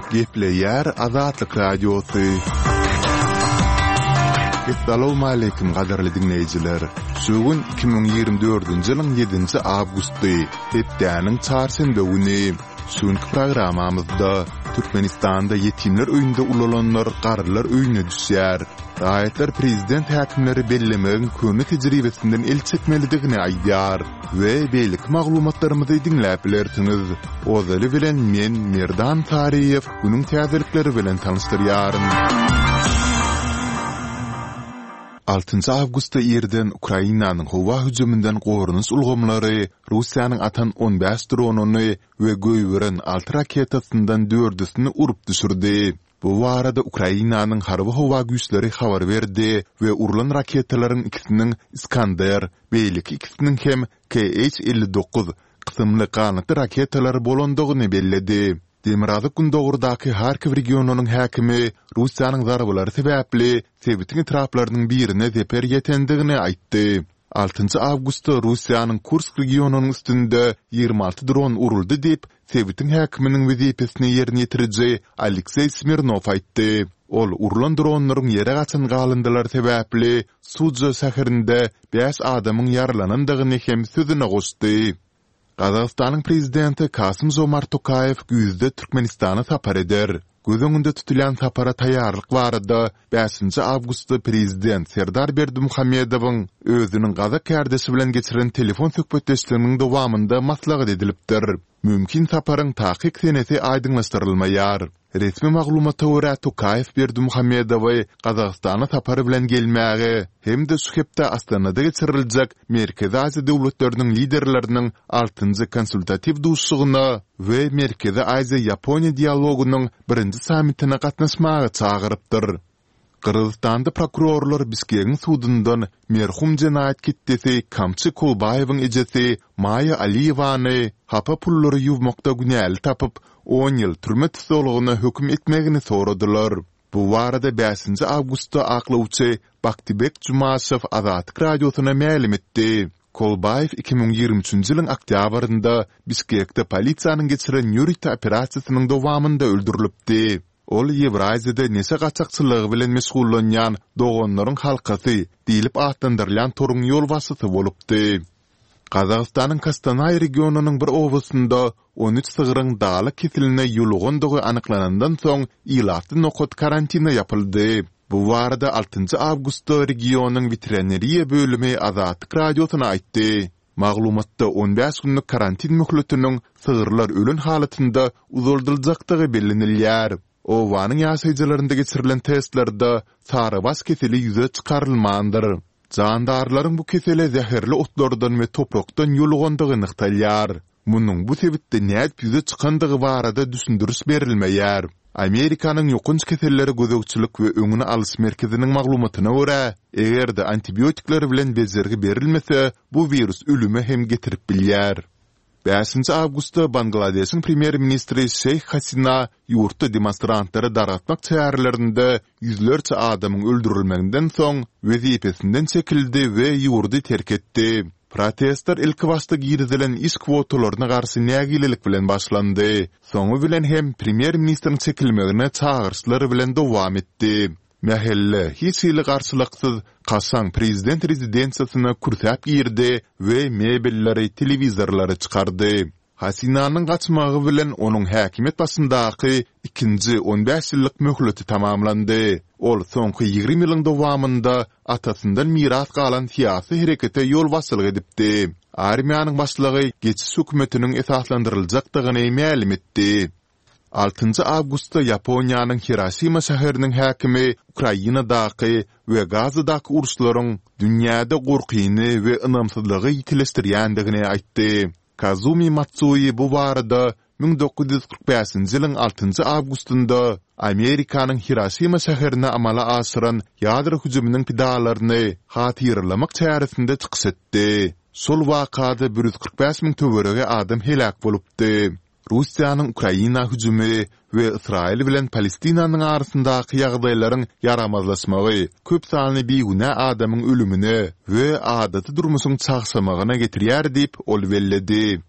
Gepleyer Azatlyk Radiosu. Assalamu alaykum gaderli dinleyijiler. Şugun 2024-nji ýylyň 7-nji awgusty, hepdäniň çarşembe güni. Şuňky programamyzda Türkmenistanda ýetimler öýünde ulalanlar garlar öýüne düşýär. Raýatlar prezident häkimleri bellemegiň köni tejribesinden el çekmelidigini aýdýar we beýlik maglumatlarymyzy dinläp bilersiňiz. Ozaly bilen men Merdan Tariýew günüň täzelikleri bilen tanışdyrýarym. 6 awgustda ýerden Ukrainanyň howa hüjümünden gorunys ulgamlary Russiýanyň atan 15 dronuny we göýbüren 6 raketasyndan 4-üsini urup düşürdi. Bu arada Ukrainanyň harby howa güýçleri habar berdi we urulan raketalaryň ikisiniň Iskander, beýlik ikisiniň hem KH-59 kysymly ganyty raketalary bolandygyny belledi. Demirazyk gündogurdaky Harkiv regionunyň häkimi Russiýanyň zarbalary sebäpli Sebitiň etraplarynyň birine zeper ýetendigini aýtdy. 6 awgustda Russiýanyň Kursk regionunyň üstünde 26 dron uruldy diýip Sebitiň häkiminiň wezipesini ýerine ýetiriji Aleksey Smirnov aýtdy. Ol urulan dronlaryň ýere gaçan galyndylar sebäpli Sudzha şäherinde 5 adamyň ýaralanandygyny hem sözüne goşdy. Qazaqstanyň prezidenti Kasym-Jomart Tokayew güýzde Türkmenistana sapar eder. Göz öňünde tutulan sapara taýýarlyk barada 5 awgustda prezident Serdar Berdimuhammedowyň özüniň Gazak kärdesi bilen geçiren telefon söhbetleşiginiň dowamında maslahat edilipdir. Mümkin saparyň takyk senesi aýdyňlaşdyrylmaýar. Resmi maglumata görä Tokayew Berdimuhammedowy Qazaqstana sapary bilen gelmäge hem de şu hepde Astanada geçiriljek Merkezi Aziýa döwletleriniň liderleriniň 6-njy konsultativ duşsugyna we Merkezi Aziýa Ýaponiýa dialogunyň 1-nji sammitine gatnaşmagy çagyrypdyr. Kırgızstanda prokurorlar Biskek'in sudundan merhum cinayet kitlesi Kamçı Kolbayeviň ejesi Maya Aliyevany hapa pullary ýuwmakda günäli tapyp 10 ýyl türme tutulugyna höküm etmegini soradylar. Bu barada 5 awgustda aklawçy Baktibek Jumaşew Azatlyk radiosuna ma'lum etdi. Kolbayev 2023-nji ýylyň oktýabrynda Biskekde polisiýanyň geçiren ýürüýte operasiýasynyň dowamında öldürilipdi. Ol Ýewraziýada nese gaçakçylygy bilen meşgullanýan doganlaryň halkasy diýilip atlandyrılan torun ýol başçysy bolupdy. Qazaqstanyň Kostanay regionunyň bir owasynda 13 sygyryň daly kesiline ýulgandygy anyklanandan soň ýylatly nokot karantina ýapyldy. Bu barada 6 awgustda regionunyň veterinariýa bölümi Azatlyk radiosuna aýtdy. Maglumatda 15 günlük karantin möhletiniň sygyrlar ölen halatynda uzaldyryljakdygy bellenilýär. Owanyň ýaşaýjylarynda geçirilen testlerde sarybas keseli ýüze çykarylmandyr. Jandarlaryň bu kesele zäherli otlardan we toprakdan ýulgandygy nyktalýar. Munyň bu sebäpde näde ýüze çykandygy barada düşündürüş berilmeýär. Amerikanyň ýokunç keselleri gözegçilik we öňüne alyş merkeziniň maglumatyna görä, egerde antibiotikler bilen bezergi berilmese, bu virus ölüme hem getirip bilýär. 5 awgustda Bangladeşiň premier ministri Sheikh Hasina ýurtda demonstrantlary daratmak çäherlerinde ýüzlerçe adamyň öldürilmeginden soň wezipesinden çekildi we ýurdy terk etdi. Protestler ilk başda girizilen iş kwotalaryna garşy nägilelik bilen başlandy. Soňu bilen hem premier ministriň çekilmegine çağırşlary bilen dowam etdi. Mahelle hiç ýyly garşylyksız Kaşan prezident rezidensiýasyna kurtap girdi we mebelleri, telewizorlary çykardy. Hasinanyň gaçmagy bilen onuň häkimet başyndaky 2-nji 15 ýyllyk möhleti tamamlandy. Ol soňky 20 ýylyň dowamında atasyndan miras galan syýasy herekete ýol başçylyk edipdi. Armiýanyň başlygy geçiş hökümetiniň esaslandyryljakdygyny ma'lum etdi. 6 awgustda Ýaponiýanyň Hiroşima şäheriniň häkimi Ukrainadaky we Gazadaky uruşlaryň dünýäde gorkyny we ynamsızlygy ýitilesdirýändigini aýtdy. Kazumi Matsui bu barada 1945-nji ýylyň 6 awgustunda Amerikanyň Hiroşima şäherine amala aşyran ýadro hüjüminiň pidalaryny hatyrlamak çäresinde çykyş etdi. Şol wakada 145.000 töwerege adam helak bolupdy. Russiýanyň Ukraina hüjümi we Israil bilen Palestinanyň arasyndaky ýagdaýlaryň yaramazlaşmagy köp sanly beýguna adamyň ölümine we adaty durmuşyň çagşamagyna getirýär diýip ol belledi.